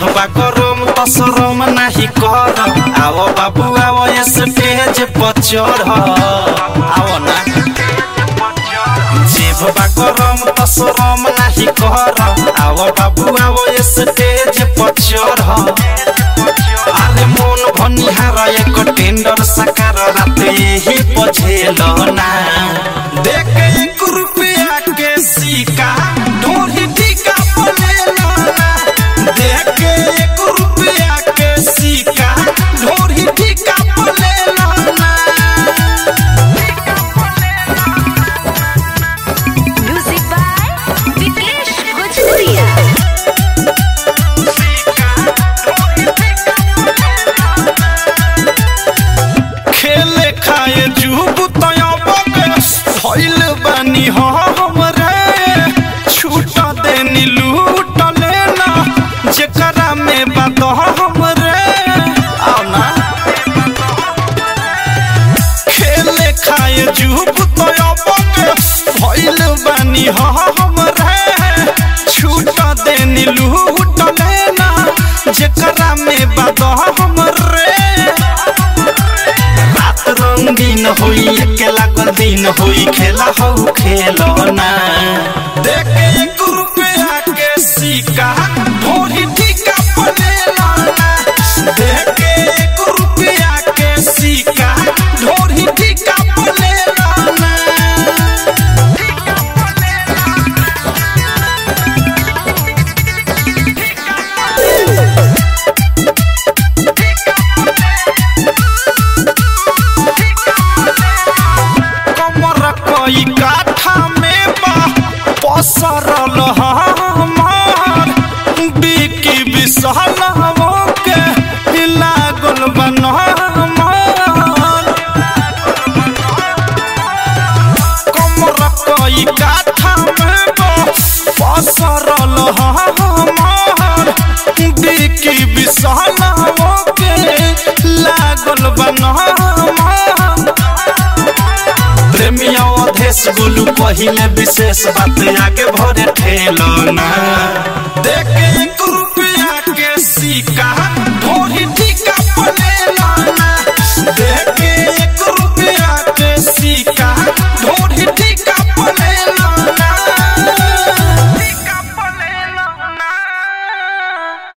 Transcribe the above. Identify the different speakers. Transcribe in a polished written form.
Speaker 1: जेबा गरम तो शरम नहीं कर आओ बाबू आओ स्टेज पर चढ़ आओ ना जेबा गरम तो शरम नहीं कर आओ बाबू आओ स्टेज पर चढ़ अरे मन भनिहार एक टेंडर सकार रात यही पझेल ना देख 1 रुपया के सिक्का ढोरी टीका पलेला ना देख 1 रुपया के सिक्का ढोरी टीका पलेला ना
Speaker 2: म्यूजिक बाय विकेश भोजपुरिया
Speaker 1: खेले खाए जुब भइल बानी हमरे छूट देनी लूट लेना जेकरा में बात हमरे आओ ना खेले खाए जुब भइल बानी हमरे छूट देनी लूट लेना जेकरा में बात हमरे रंगीन होई अकेला कर दिन होई खेला हो खेलो ना देख 1 रुपया के सिक्का ढोरी टीका पलेला ना देख 1 रुपया के सिक्का ढोरी टीका पलेला ना कोई काठा में बा पसरल हमार बिकी विशालवो के लागल बनहमार कमर कोई काठा में बा पसरल हमार बिकी विशालवो के लागल बनहमार प्रेमिया अधेश गोलू पहिले विशेष बात आगे भरे ठेलो ना देख 1 रुपया के सिक्का